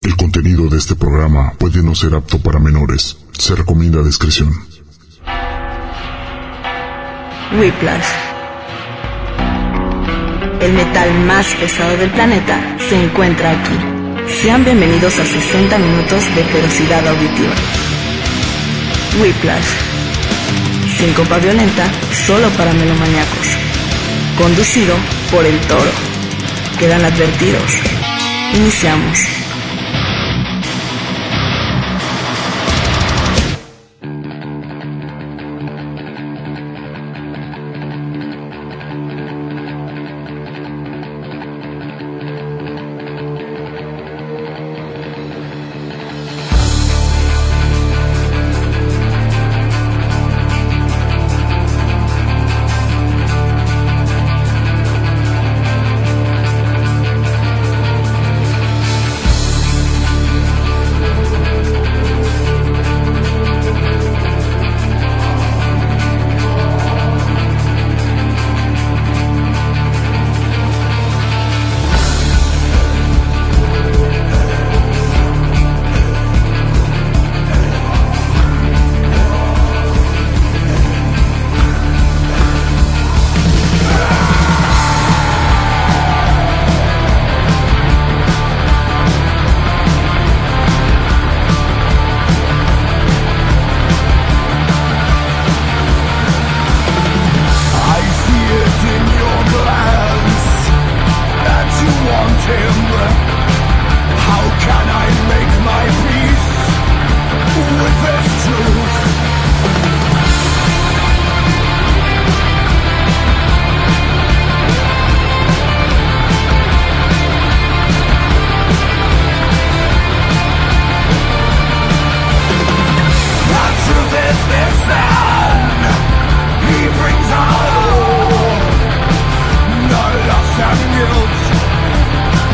El contenido de este programa puede no ser apto para menores. Se recomienda discreción. Whiplash. El metal más pesado del planeta se encuentra aquí. Sean bienvenidos a 60 minutos de ferocidad auditiva. Whiplash. Síncopa violenta solo para melomaníacos. Conducido por El Toro. Quedan advertidos. Iniciamos.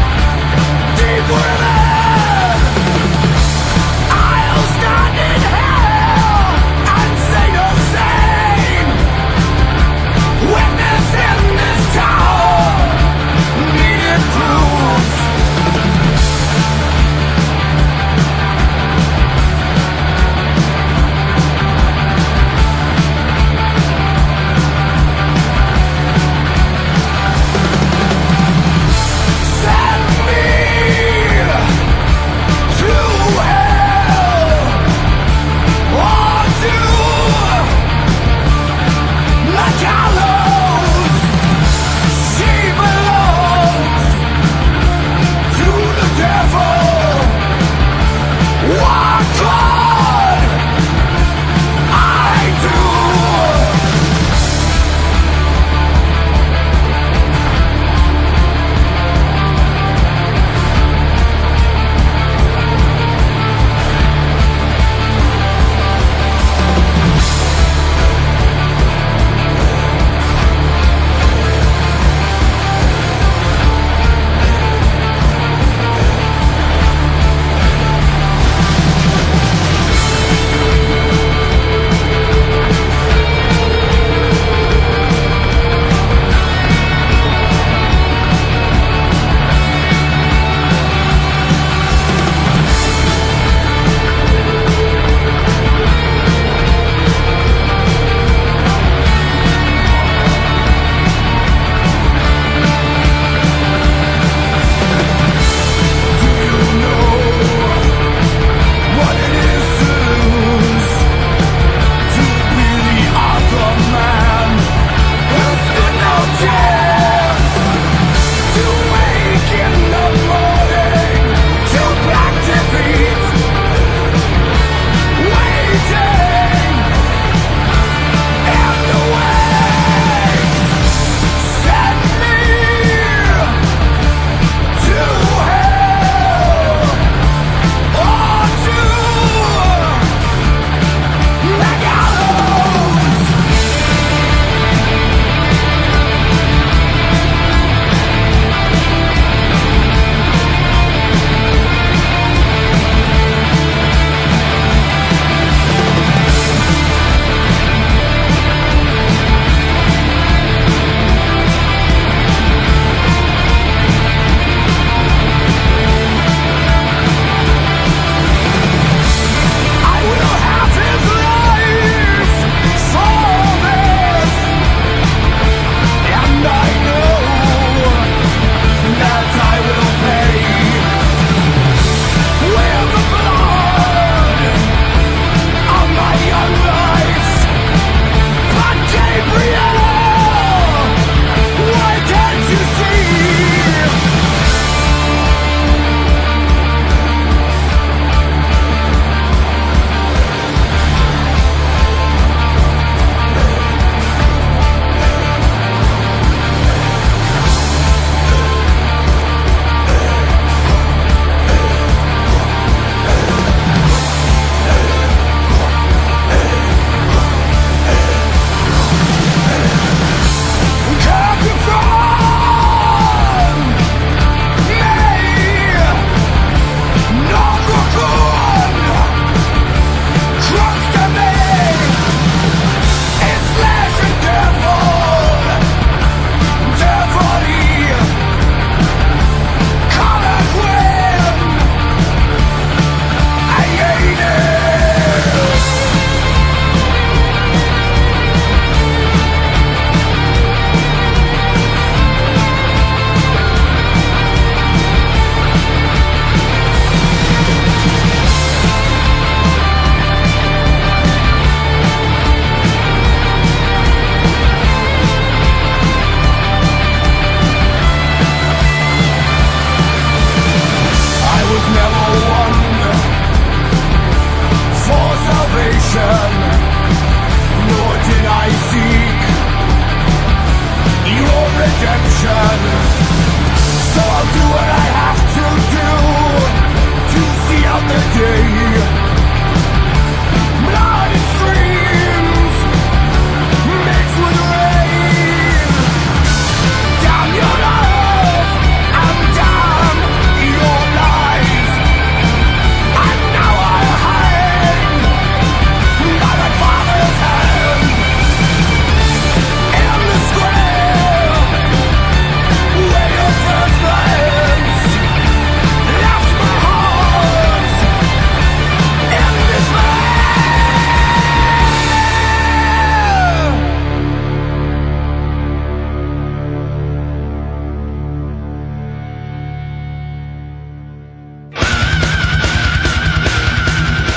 I'll stand in hell.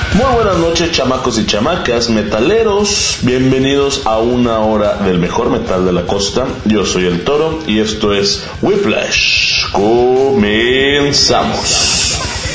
Muy buenas noches, chamacos y chamacas, metaleros. Bienvenidos a una hora del mejor metal de la costa. Yo soy el Toro y esto es Whiplash. Comenzamos.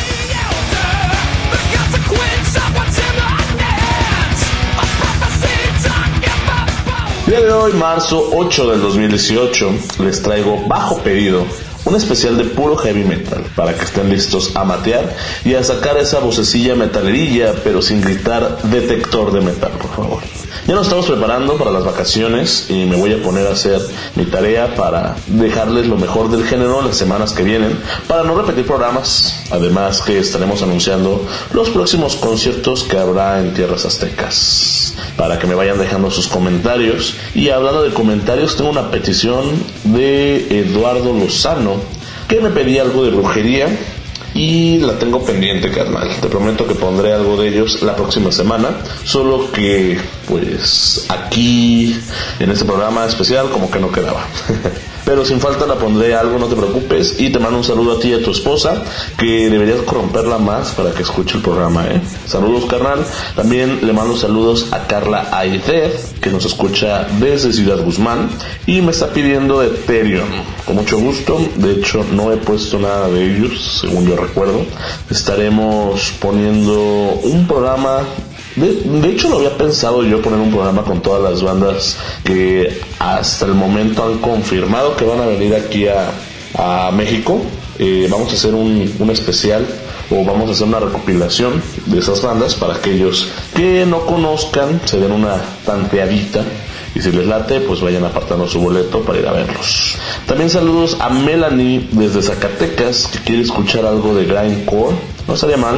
Día de hoy, marzo 8 del 2018, les traigo bajo pedido un especial de puro heavy metal, para que estén listos a matear y a sacar esa vocecilla metalerilla, pero sin gritar detector de metal, por favor. Ya nos estamos preparando para las vacaciones y me voy a poner a hacer mi tarea para dejarles lo mejor del género las semanas que vienen, para no repetir programas, además que estaremos anunciando los próximos conciertos que habrá en tierras aztecas, para que me vayan dejando sus comentarios. Y hablando de comentarios, tengo una petición de Eduardo Lozano, que me pedía algo de brujería y la tengo pendiente, carnal. Te prometo que pondré algo de ellos la próxima semana, solo que pues aquí en este programa especial como que no quedaba. Pero sin falta la pondré algo, no te preocupes. Y te mando un saludo a ti y a tu esposa, que deberías corromperla más para que escuche el programa, Saludos, carnal. También le mando saludos a Carla Aidez, que nos escucha desde Ciudad Guzmán y me está pidiendo de Ethereum. Con mucho gusto. De hecho, no he puesto nada de ellos, según yo recuerdo. Estaremos poniendo un programa. De hecho, lo había pensado yo poner un programa con todas las bandas que hasta el momento han confirmado que van a venir aquí a México. Vamos a hacer un especial, o vamos a hacer una recopilación de esas bandas para aquellos que no conozcan, se den una tanteadita. Y si les late, pues vayan apartando su boleto para ir a verlos. También saludos a Melanie desde Zacatecas, que quiere escuchar algo de grindcore. No estaría mal.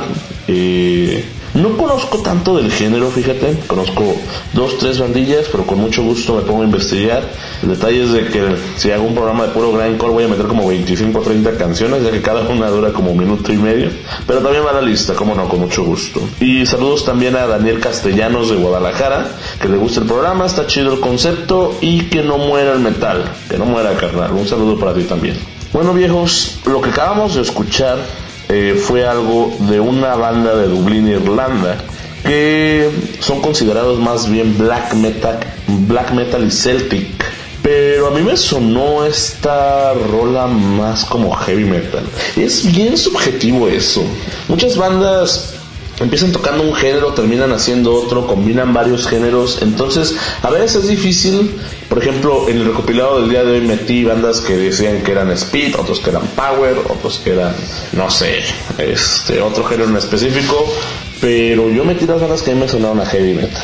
No conozco tanto del género, fíjate. Conozco 2-3 bandillas, pero con mucho gusto me pongo a investigar. El detalle es de que si hago un programa de puro grindcore voy a meter como 25 o 30 canciones, ya que cada una dura como 1 minuto y medio. Pero también va a la lista, como no, con mucho gusto. Y saludos también a Daniel Castellanos de Guadalajara, que le gusta el programa, está chido el concepto y que no muera el metal. Que no muera, carnal. Un saludo para ti también. Bueno, viejos, lo que acabamos de escuchar fue algo de una banda de Dublín, Irlanda, que son considerados más bien black metal y celtic, pero a mí me sonó esta rola más como heavy metal. Es bien subjetivo eso. Muchas bandas empiezan tocando un género, terminan haciendo otro, combinan varios géneros, entonces a veces es difícil. Por ejemplo, en el recopilado del día de hoy metí bandas que decían que eran speed, otros que eran power, otros que eran, no sé, otro género en específico, pero yo metí las bandas que a mí me sonaron a heavy metal.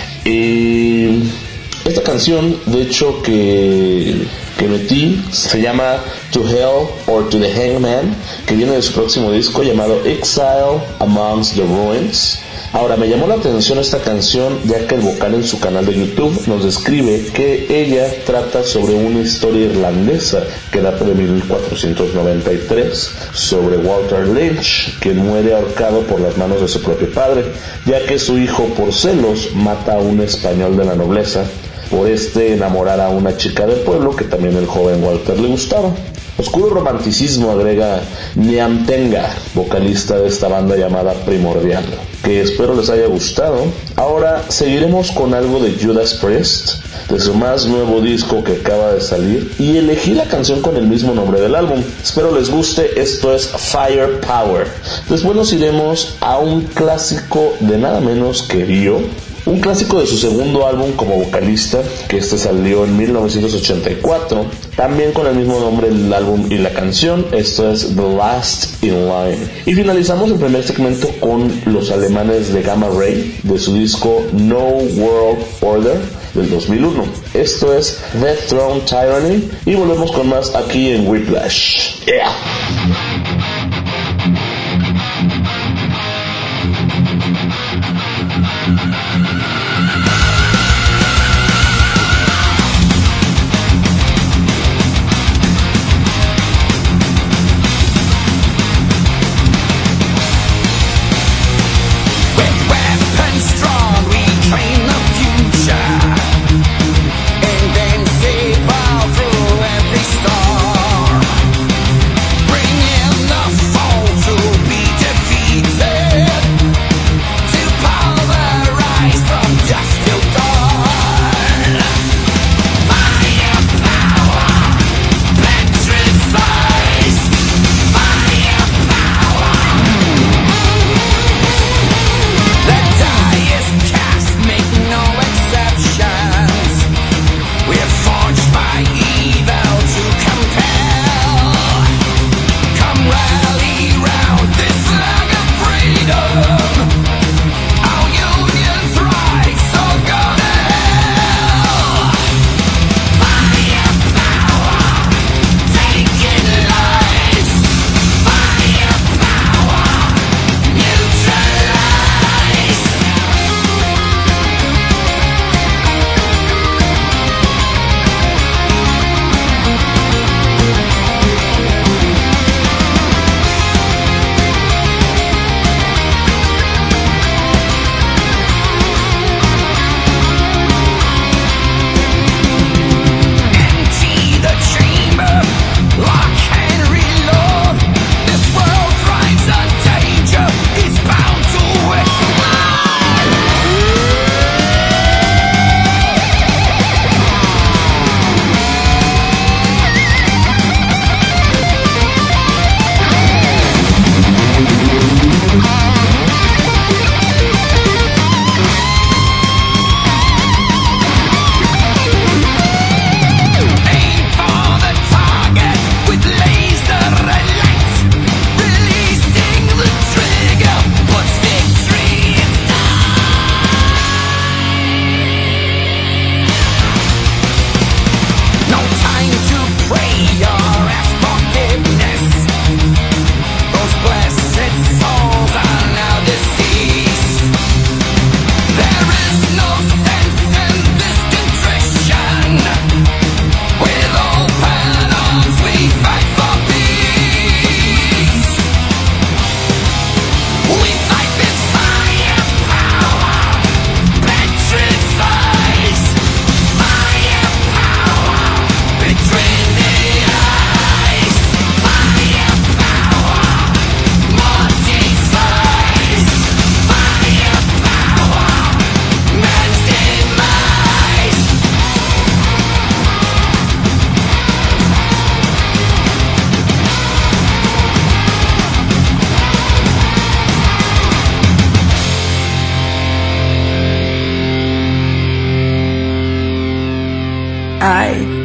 Y esta canción, de hecho, que metí, se llama To Hell or to the Hangman, que viene de su próximo disco llamado Exile Amongst the Ruins. Ahora, me llamó la atención esta canción, ya que el vocal en su canal de YouTube nos describe que ella trata sobre una historia irlandesa que data de 1493, sobre Walter Lynch, que muere ahorcado por las manos de su propio padre, ya que su hijo, por celos, mata a un español de la nobleza, por enamorar a una chica del pueblo que también el joven Walter le gustaba. Oscuro romanticismo, agrega Niam Tenga, vocalista de esta banda llamada Primordial, que espero les haya gustado. Ahora seguiremos con algo de Judas Priest, de su más nuevo disco que acaba de salir, y elegí la canción con el mismo nombre del álbum. Espero les guste. Esto es Firepower. Después nos iremos a un clásico de nada menos que Dio, un clásico de su segundo álbum como vocalista, que salió en 1984, también con el mismo nombre el álbum y la canción. Esto es The Last in Line. Y finalizamos el primer segmento con los alemanes de Gamma Ray, de su disco No World Order del 2001. Esto es Death Throne Tyranny, y volvemos con más aquí en Whiplash. Yeah. Invincible through every storm. Bring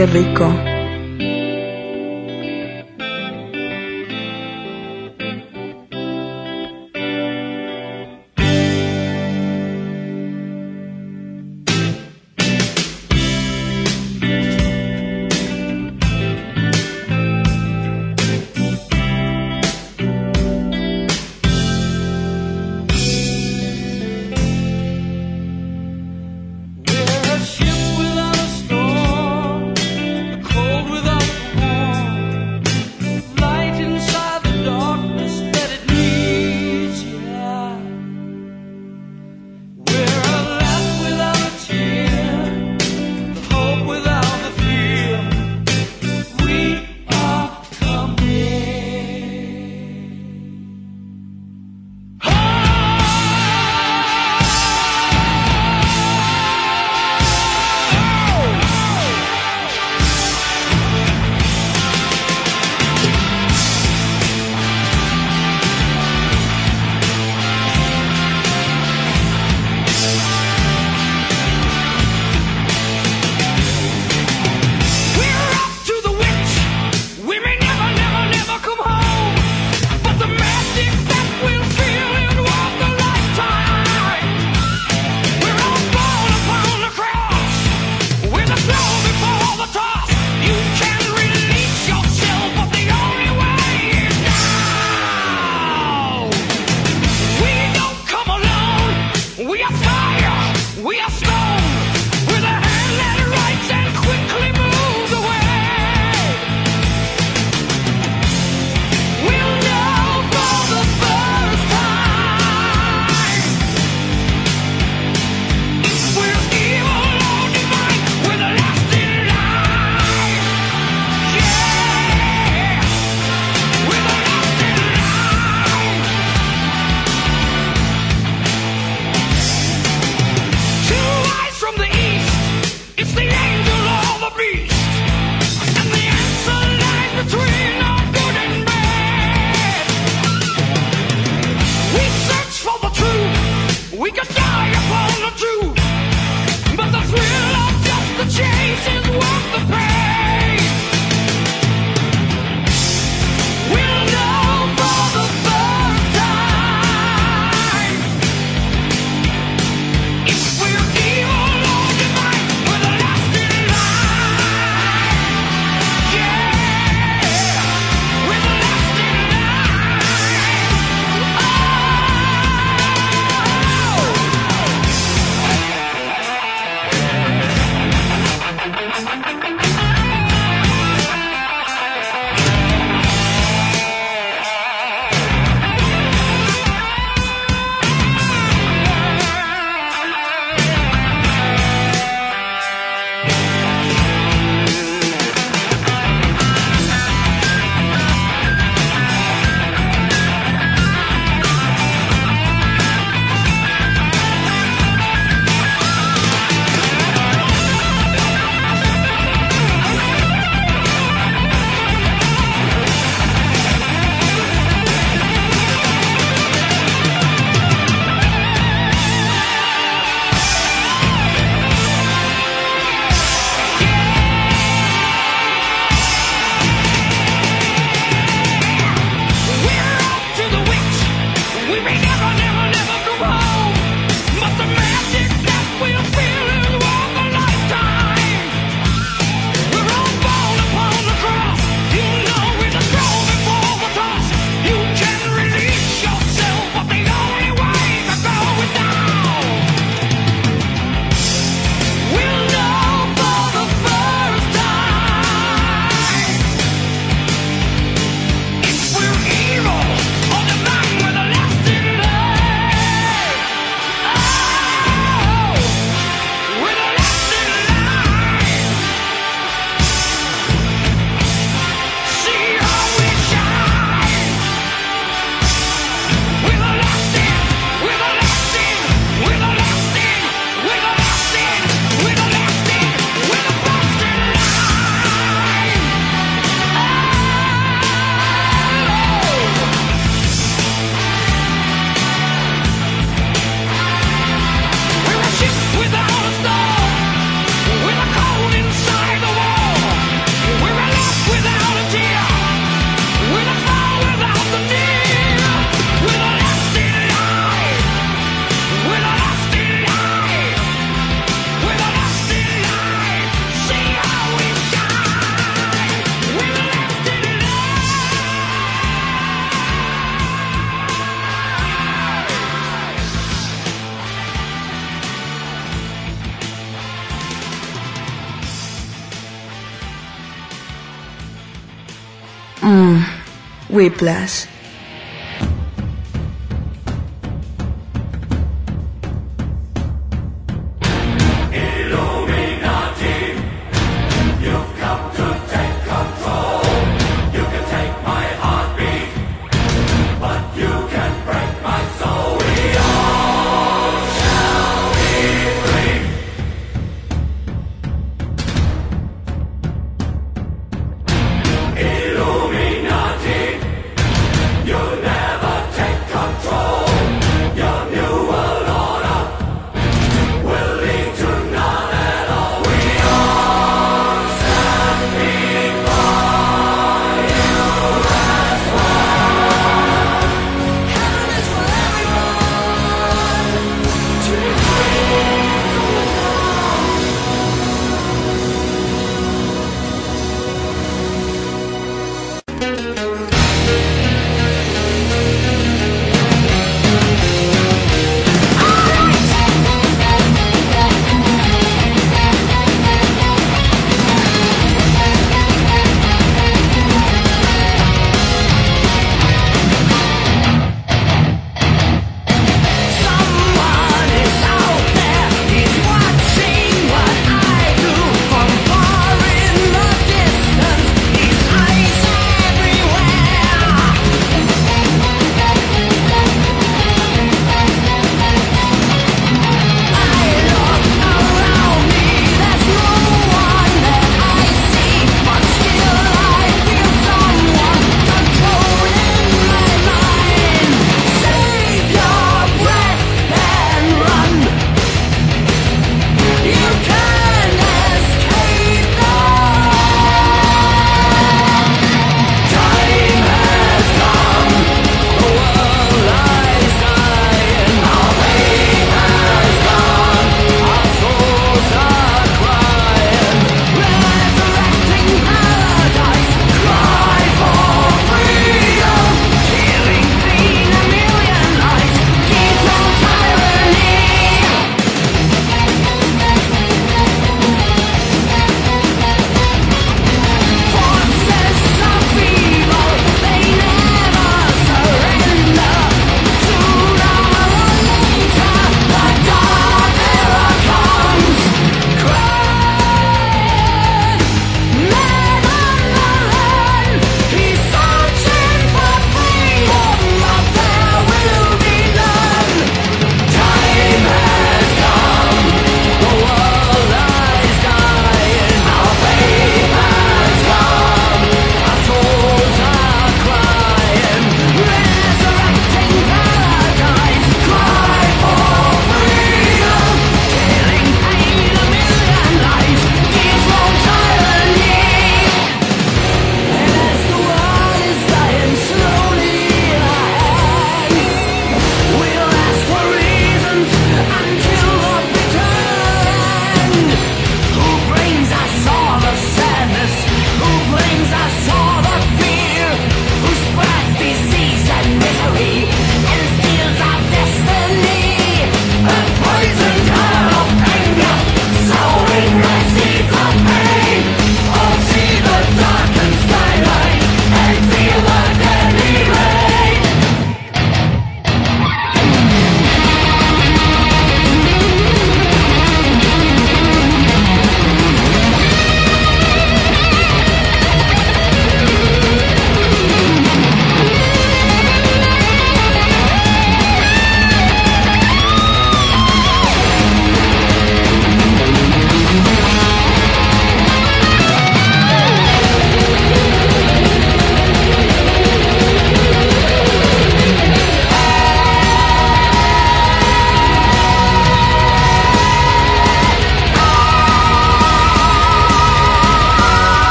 qué rico. Whiplash.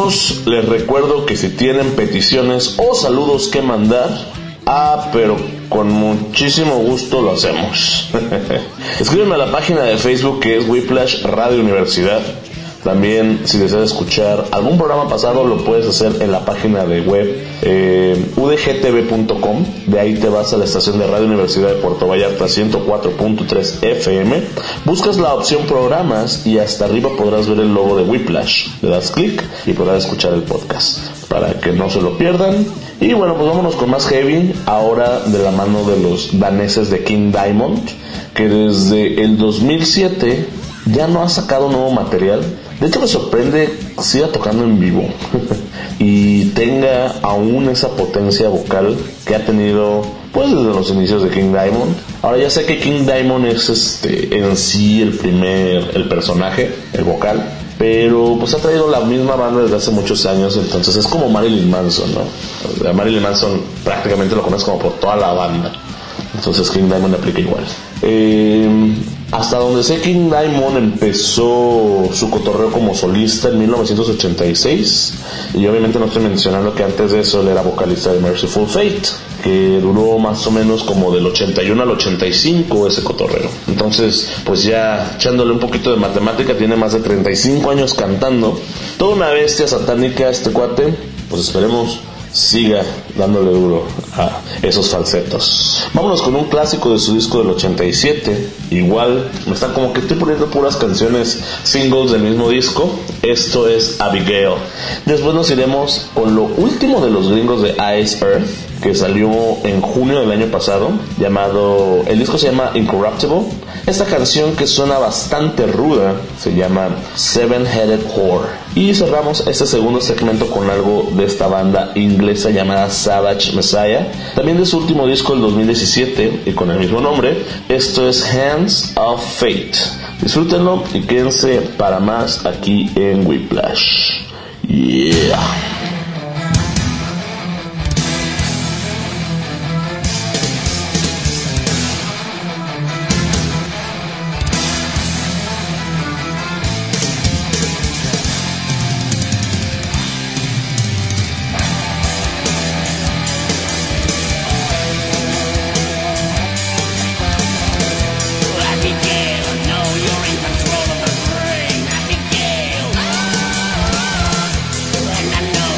amigos, les recuerdo que si tienen peticiones o saludos que mandar, pero con muchísimo gusto lo hacemos. Escríbeme a la página de Facebook que es Whiplash Radio Universidad. También, si deseas escuchar algún programa pasado, lo puedes hacer en la página de web udgtv.com. De ahí te vas a la estación de Radio Universidad de Puerto Vallarta 104.3 FM, buscas la opción programas y hasta arriba podrás ver el logo de Whiplash. Le das clic y podrás escuchar el podcast para que no se lo pierdan. Y bueno, pues vámonos con más heavy, ahora de la mano de los daneses de King Diamond, que desde el 2007 ya no ha sacado nuevo material. De hecho me sorprende que siga tocando en vivo y tenga aún esa potencia vocal que ha tenido pues desde los inicios de King Diamond. Ahora ya sé que King Diamond es en sí el personaje, el vocal, pero pues ha traído la misma banda desde hace muchos años, entonces es como Marilyn Manson, ¿no? Marilyn Manson prácticamente lo conoces como por toda la banda, entonces King Diamond aplica igual. Hasta donde sé, King Diamond empezó su cotorreo como solista en 1986, y obviamente no estoy mencionando que antes de eso él era vocalista de Merciful Fate, que duró más o menos como del 81 al 85 ese cotorreo. Entonces, pues ya echándole un poquito de matemática, tiene más de 35 años cantando. Toda una bestia satánica este cuate, pues esperemos siga dándole duro a esos falsetos. Vámonos con un clásico de su disco del 87. Igual, me están como que estoy poniendo puras canciones singles del mismo disco. Esto es Abigail. Después nos iremos con lo último de los gringos de Ice Earth, que salió en junio del año pasado, el disco se llama Incorruptible. Esta canción, que suena bastante ruda, se llama Seven-Headed Whore. Y cerramos este segundo segmento con algo de esta banda inglesa llamada Savage Messiah, también de su último disco del 2017 y con el mismo nombre. Esto es Hands of Fate. Disfrútenlo y quédense para más aquí en Whiplash. Yeah. I know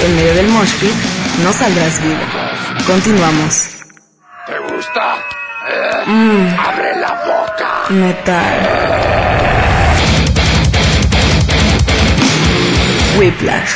en medio del mosh pit, no saldrás vivo. Continuamos. ¿Te gusta? ¡Abre la boca! Metal. Whiplash.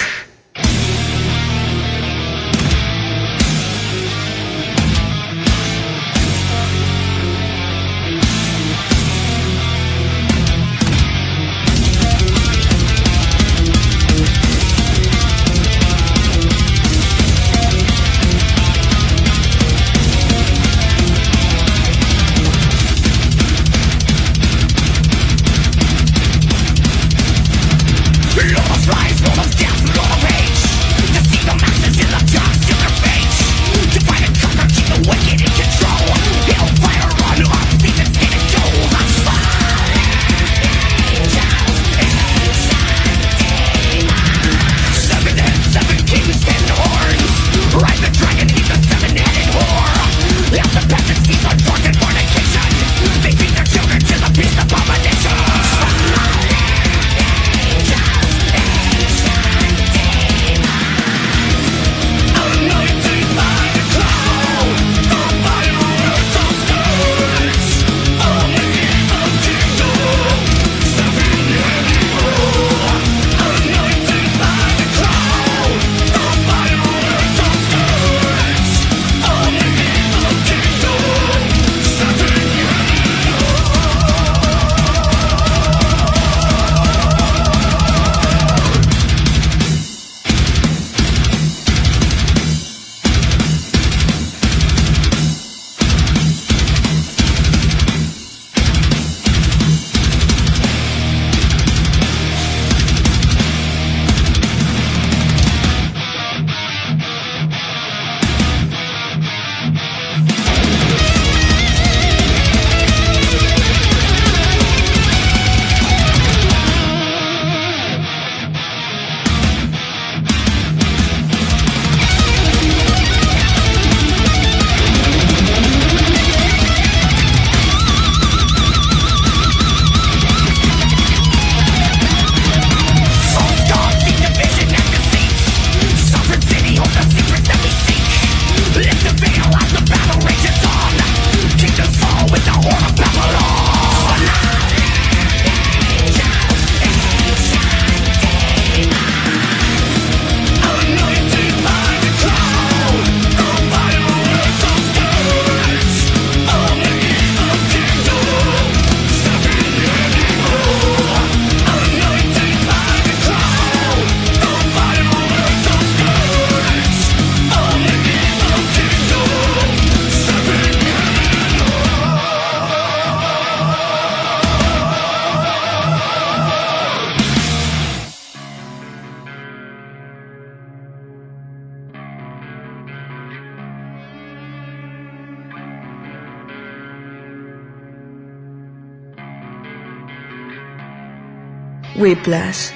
Whiplash.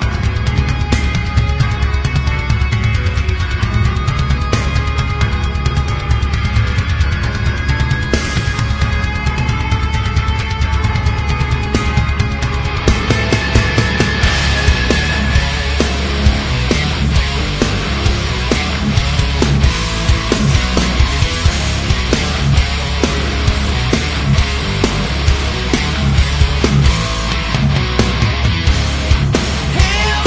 Hell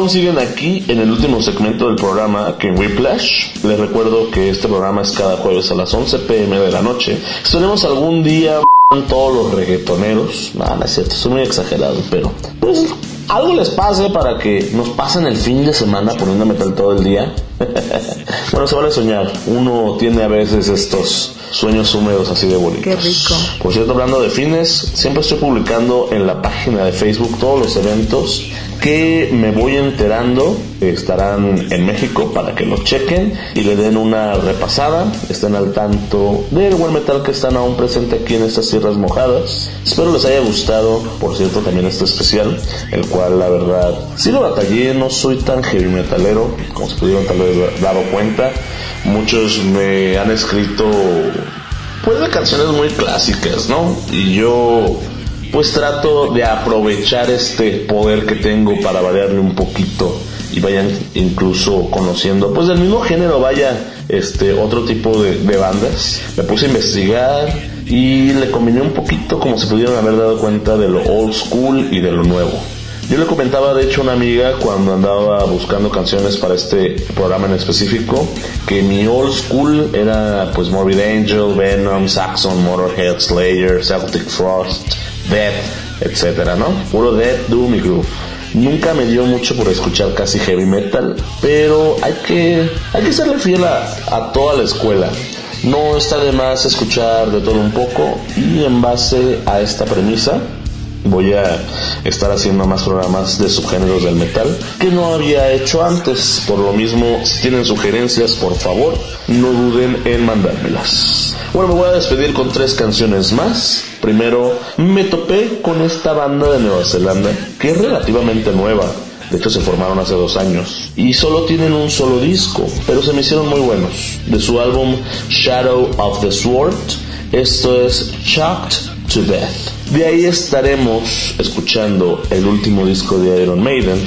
aún siguen aquí en el último segmento del programa, que en Whiplash. Les recuerdo que este programa es cada jueves a las 11 p.m. de la noche. Estaremos algún día todos los reggaetoneros. No es cierto, soy muy exagerado, pero pues algo les pase para que nos pasen el fin de semana poniendo metal todo el día. Bueno, se vale soñar. Uno tiene a veces estos sueños húmedos así de bonitos. Qué rico. Por cierto, hablando de fines, siempre estoy publicando en la página de Facebook todos los eventos que me voy enterando. Estarán en México para que los chequen y le den una repasada. Estén al tanto del buen metal que están aún presente aquí en estas tierras mojadas. Espero les haya gustado, por cierto, también este especial, el cual la verdad sí lo batallé. No soy tan heavy metalero, como se pudieron tal vez dado cuenta. Muchos me han escrito pues de canciones muy clásicas, ¿no? Y yo pues trato de aprovechar este poder que tengo para variarle un poquito y vayan incluso conociendo pues del mismo género, otro tipo de bandas. Me puse a investigar y le combiné un poquito, como se pudieron haber dado cuenta, de lo old school y de lo nuevo. Yo le comentaba de hecho a una amiga cuando andaba buscando canciones para este programa en específico, que mi old school era pues Morbid Angel, Venom, Saxon, Motorhead, Slayer, Celtic Frost, Death, etcétera, ¿no? Puro Death, Doom y Groove. Nunca me dio mucho por escuchar casi heavy metal, pero hay que serle fiel a toda la escuela. No está de más escuchar de todo un poco, y en base a esta premisa voy a estar haciendo más programas de subgéneros del metal que no había hecho antes. Por lo mismo, si tienen sugerencias, por favor, no duden en mandármelas. Bueno, me voy a despedir con 3 canciones más. Primero, me topé con esta banda de Nueva Zelanda que es relativamente nueva. De hecho, se formaron hace 2 años y solo tienen un solo disco, pero se me hicieron muy buenos. De su álbum Shadow of the Sword, esto es Shocked to Death. De ahí estaremos escuchando el último disco de Iron Maiden.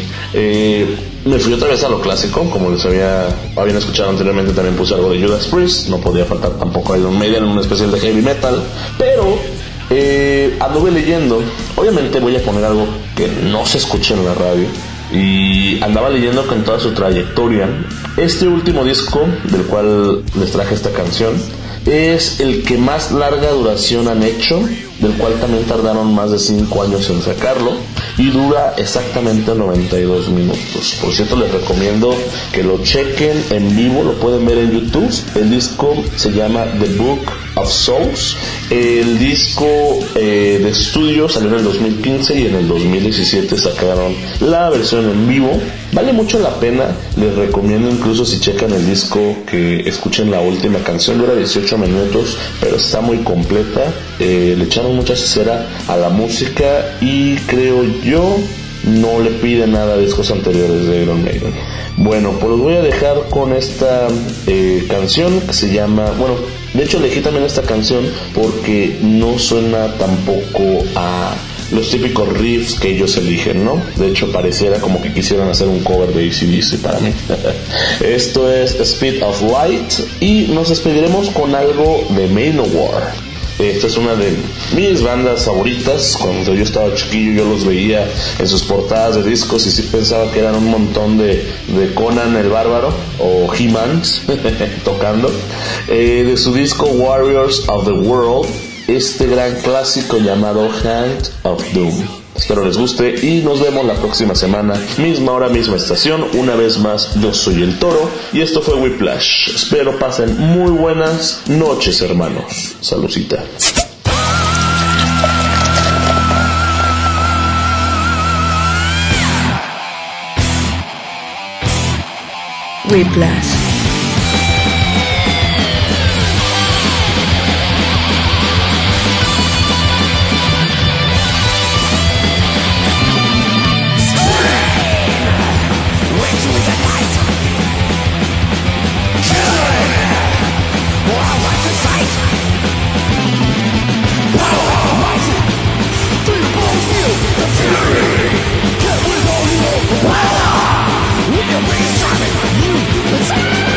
Me fui otra vez a lo clásico, como les habían escuchado anteriormente. También puse algo de Judas Priest. No podía faltar tampoco Iron Maiden en un especial de heavy metal. Pero anduve leyendo. Obviamente voy a poner algo que no se escuche en la radio, y andaba leyendo que en toda su trayectoria, este último disco del cual les traje esta canción es el que más larga duración han hecho, del cual también tardaron más de 5 años en sacarlo, y dura exactamente 92 minutos. Por cierto, les recomiendo que lo chequen en vivo, lo pueden ver en YouTube. El disco se llama The Book of Souls. El disco de estudio salió en el 2015 y en el 2017 sacaron la versión en vivo. Vale mucho la pena, les recomiendo incluso si checan el disco que escuchen la última canción. Dura 18 minutos, pero está muy completa. Le echaron mucha cera a la música y creo yo no le pide nada a discos anteriores de Iron Maiden. Bueno, pues los voy a dejar con esta canción que se llama, de hecho elegí también esta canción porque no suena tampoco a los típicos riffs que ellos eligen, ¿no? De hecho pareciera como que quisieran hacer un cover de AC/DC para mí. Esto es Speed of Light y nos despediremos con algo de Manowar. Esta es una de mis bandas favoritas. Cuando yo estaba chiquillo yo los veía en sus portadas de discos y sí pensaba que eran un montón de Conan el Bárbaro o He-Man tocando. De su disco Warriors of the World, este gran clásico llamado Hand of Doom. Espero les guste y nos vemos la próxima semana, misma hora, misma estación. Una vez más, yo soy el Toro y esto fue Whiplash. Espero pasen muy buenas noches, hermanos. Saludcita. Whiplash. Get with all you know. When your brain's driving, you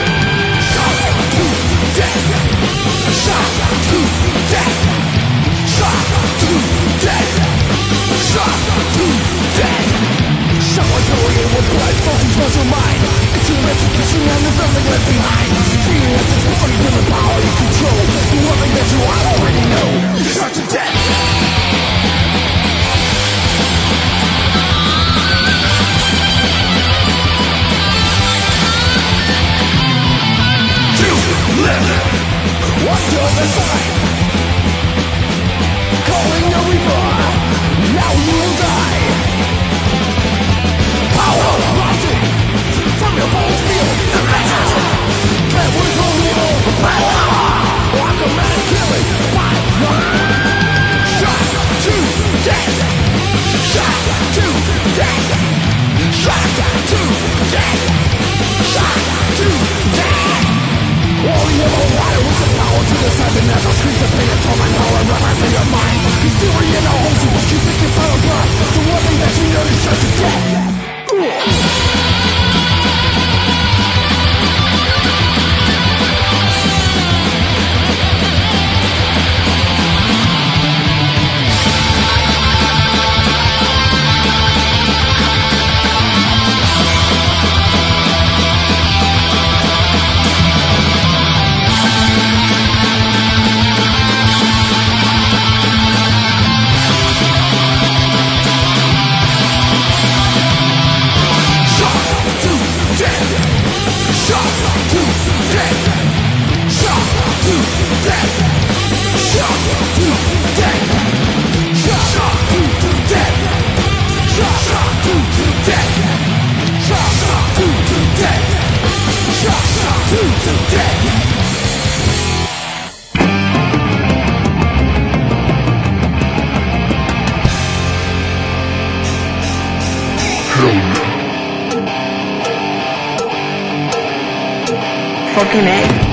Fucking A.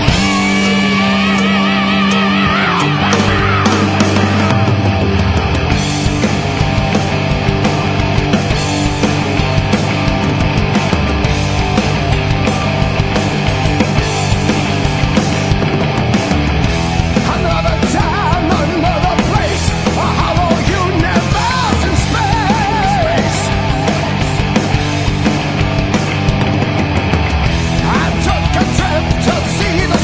See the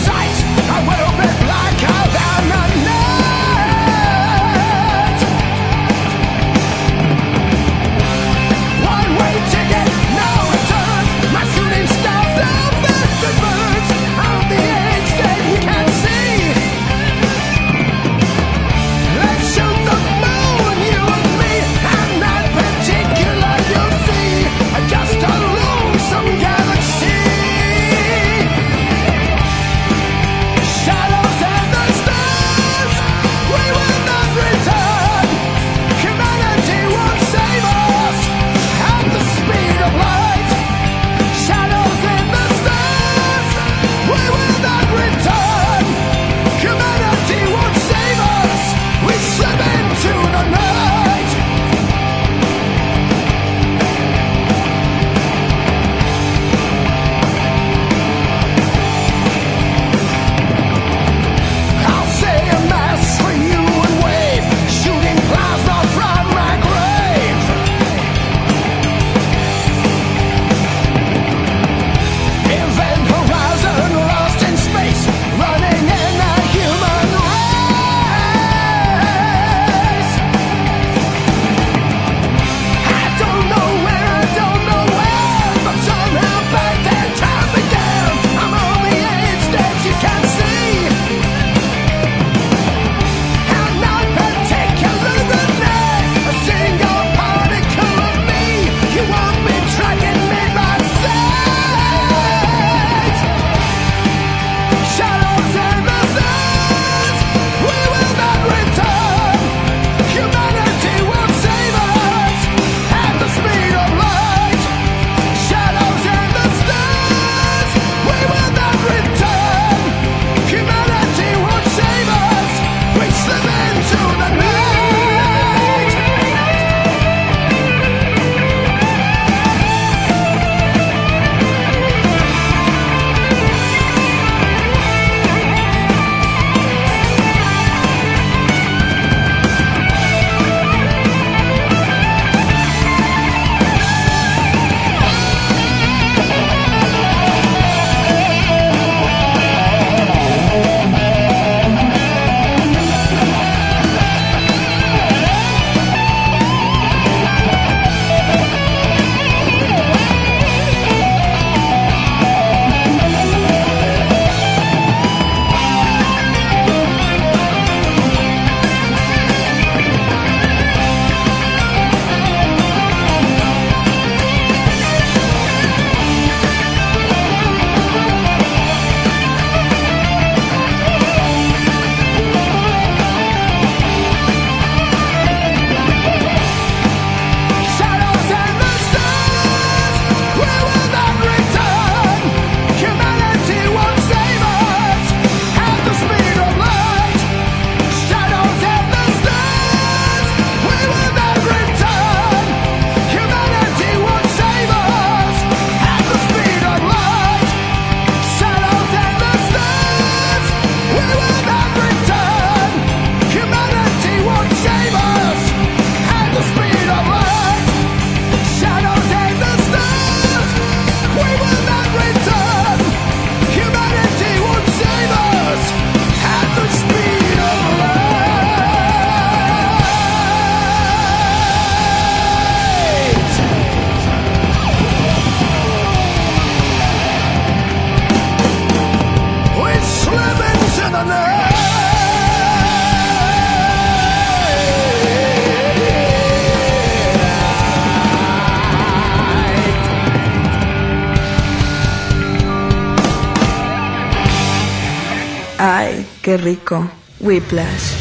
Ay, qué rico. Whiplash.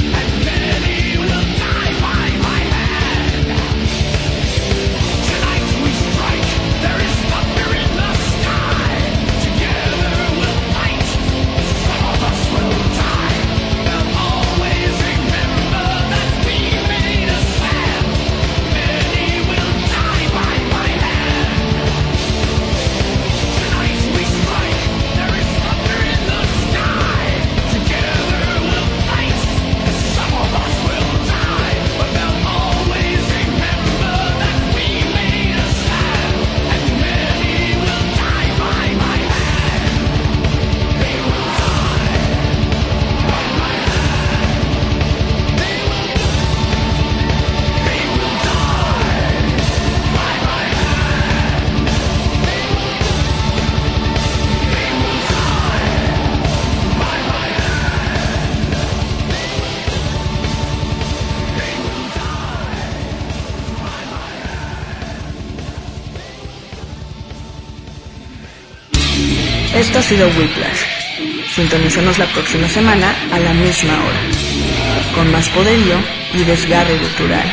Tonight Esto ha sido Whiplash. Sintonízanos la próxima semana a la misma hora, con más poderío y desgarre gutural,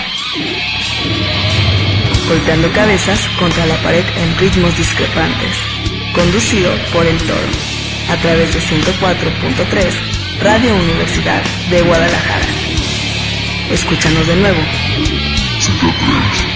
golpeando cabezas contra la pared en ritmos discrepantes. Conducido por El Toro, a través de 104.3 Radio Universidad de Guadalajara. Escúchanos de nuevo. 103.